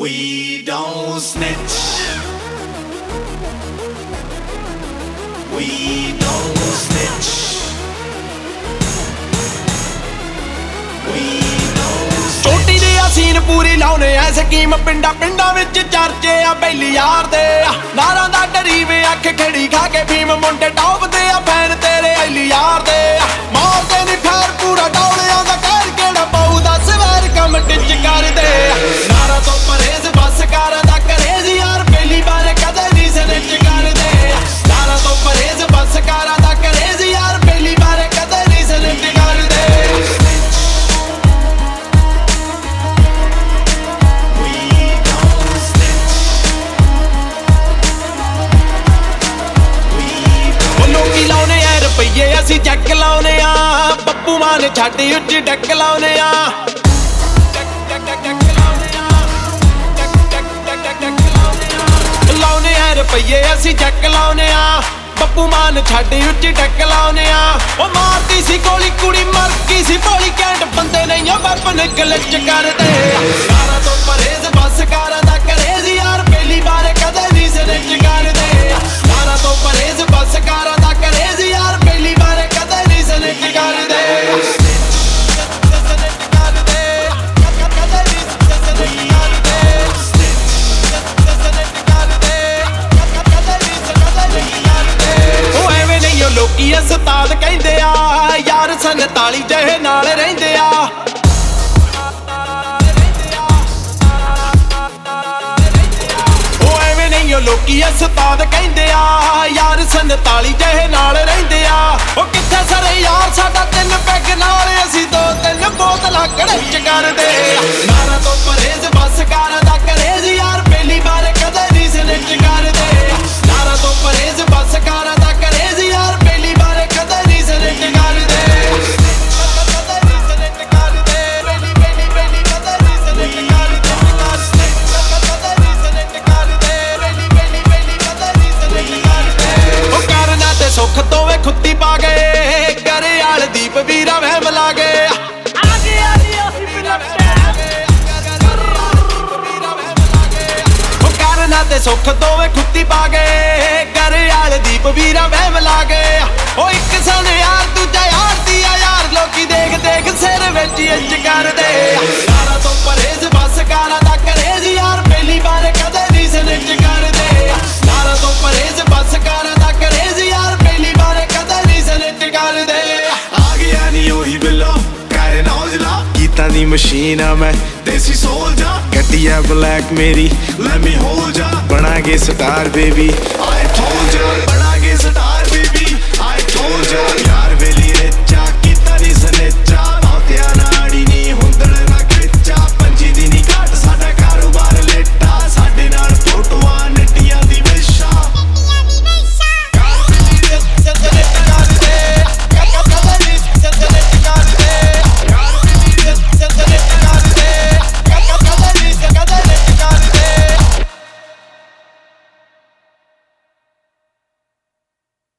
We don't snitch. We don't snitch. We don't snitch. ਛੋਟੀ ਦੀ scene ਪੂਰੀ ਲਾਉਨੇ ਐ scheme ਪਿੰਡਾਂ ਪਿੰਡਾਂ ਵਿੱਚ ਚਰਚੇ ਆ ਬੈਲੀ ਯਾਰ ਦੇ ਨਾਰਾਂ ਦਾ ਡਰੀ ਵੇ ਅੱਖ ਖੜੀ ਖਾ ਕੇ ਫੀਮ ਮੁੰਡੇ ਟੌਪਦੇ ਆ ਫੈਨ ਤੇਰੇ ਐਲੀ ਯਾਰ ਦੇ ਮਾਰਦੇ ਨੀ ਫੈਰ ਪੂਰਾ ਡੌਲਿਆਂ ਦਾ ਕਹਿਰ ਕਿਹੜਾ ਪਾਉ ਦੱਸ ਵੈਰ ਕੰਮ ਟਿੱਚ ਕਰਦੇ ਨਾਰਾ ਤੋਂ ਪਰਹੇਜ਼ ਬਸ ਕਾਰਾਂ ਦਾ ਕਰੇਜ਼ ਯਾਰ ਪਹਿਲੀ ਵਾਰ ਕਦੇ ਨਹੀਂ ਸਨਿਚ ਕਰਦੇ ਨਾਰਾ ਤੋਂ ਪਰਹੇਜ਼ ਬਸ ਕਾਰਾਂ ਦਾ ਕਰੇਜ਼ ਯਾਰ ਪਹਿਲੀ ਵਾਰ ਕਦੇ ਨਹੀਂ ਸਨਿਚ ਕਰਦੇ ਰੁਪਈਏ ਅਸੀਂ ਚੱਕ ਲਾਉਨੇ ਆ ਬੱਪੂ ਮਾਨ ਛੱਡ ਉੱਚ ਡੱਕ ਲਾਉਨੇ ਆ ਲਾਉਨੇ ਆ ਰੁਪਈਏ ਅਸੀਂ ਚੱਕ ਲਾਉਨੇ ਆ ਬੱਪੂ ਮਾਨ ਛੱਡ ਉੱਚ ਡੱਕ ਲਾਉਨੇ ਆ ਉਹ ਮਾਰਦੀ ਸੀ ਗੋਲੀ ਕੁੜੀ ਮਰ ਗਈ ਸੀ ਭੋਲੀ ਕੈਂਟ ਬੰਦੇ ਨਹੀਂ ਆ ਵੈਪਨ ਗਲਿਚ ਕਰਦੇ ਕਾਰਾਂ ਤੋਂ ਪਰਹੇਜ਼ ਬਸ ਕਾਰਾਂ ਦਾ ਕਰੇਜ਼ ਯਾਰ ਪਹਿਲੀ ਵਾਰ ਕਦੇ ਨਹੀਂ ਸਨਿਚ ਕਰਦੇ ਕਾਰਾਂ ਤੋਂ ਪਰਹੇਜ਼ ਬਸ ਕਾਰਾਂ ਦਾ ਕਰੇਜ਼ ਯਾਰ ਪਹਿਲੀ ਵਾਰ ਕਦੇ ਨਹੀਂ ਸਨਿਚ ਕਰਦੇ ਲੋਕੀ ਉਸਤਾਦ ਕਹਿੰਦੇ ਆ ਯਾਰ 47 ਜਿਹੇ ਨਾਲ ਰਹਿੰਦੇ ਆ ਉਹ ਐਵੇਂ ਨਹੀਂ ਲੋਕੀ ਉਸਤਾਦ ਕਹਿੰਦੇ ਆ ਯਾਰ 47 ਜਿਹੇ ਨਾਲ ਰਹਿੰਦੇ ਆ ਉਹ ਕਿੱਥੇ ਸਾਰੇ ਯਾਰ ਸਾਡਾ 3 ਪੈਗ ਨਾਲ ਅਸੀਂ 2-3 ਬੋਤਲਾਂ ਕੜਚ ਕਰਦੇ ਨਾਰਾਂ ਤੋਂ ਪਰਹੇਜ਼ ਬਸ ਕਾਰਾਂ ਦਾ ਕਰੇਜ਼ ਯਾਰ ਪਹਿਲੀ ਵਾਰ ਕਦੇ ਨਹੀਂ ਸਨਿਚ ਕਰਦੇ ਨਾਰਾਂ ਤੋਂ ਪਰਹੇਜ਼ ਬਸ ਕਾਰਾਂ ਦਾ ਕਰੇਜ਼ ਯਾਰ ਪਹਿਲੀ ਵਾਰ ਕਦੇ ਨਹੀਂ ਸਨਿਚ ਕਰਦੇ ਉਹ ਕਰਨਾ ਤੇ ਸੁੱਖ ਦੋਵੇਂ ਖੁੱਤੀ ਪਾ ਗਏ ਕਰੇ ਆਲ ਦੀਪ ਵੀਰਾ ਵਹਿਮ ਲਾ ਗਏ ਤੇ ਸੁੱਖ ਦੋਵੇਂ ਖੁੱਤੀ ਪਾ ਗਏ ਘਰੇ ਆਲ ਦੀਪ ਵੀਰਾ ਵਹਿਮ ਲਾ ਗਏ ਉਹ ਇੱਕ ਸਨ ਯਾਰ ਦੂਜਾ ਯਾਰ ਦੀ ਆ ਯਾਰ ਲੋਕੀ ਦੇਖ ਦੇਖ ਸਿਰ ਵਿੱਚ ਇੰਜ ਕਰਦੇ ਕਾਰਾਂ ਤੋਂ ਪਰਹੇਜ਼ ਬਸ ਕਾਰਾਂ ਦਾ ਕਰੇਜ਼ ਯਾਰ ਪਹਿਲੀ ਵਾਰ ਕਦੇ ਨਹੀਂ ਸਨਿਚ ਕਰਦੇ ਕਾਰਾਂ ਤੋਂ ਪਰਹੇਜ਼ ਬਸ ਕਾਰਾਂ ਦਾ ਕਰੇਜ਼ ਯਾਰ ਪਹਿਲੀ ਵਾਰ ਕਦੇ ਨਹੀਂ ਸਨਿਚ ਕਰਦੇ ਆ ਗਿਆ ਨੀ ਉਹੀ ਬਿੱਲੋ ਕਾਰੇ ਨੌਜਲਾ ਗੀਤਾਂ ਦੀ ਮਸ਼ੀਨ ਆ ਮੈਂ ਦੇਸੀ ਸੋਲਜਾ ਗੱਡੀ ਆ ਬਲੈਕ ਮੇਰੀ let me hold ya ਬਣਾਗੇ star baby I told ya ਬਣਾਗੇ star baby I told ya